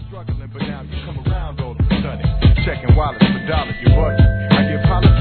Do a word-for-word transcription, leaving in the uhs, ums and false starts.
struggling, but now you come around all of a sudden. Checking wallets for dollars, you bugging. I give politics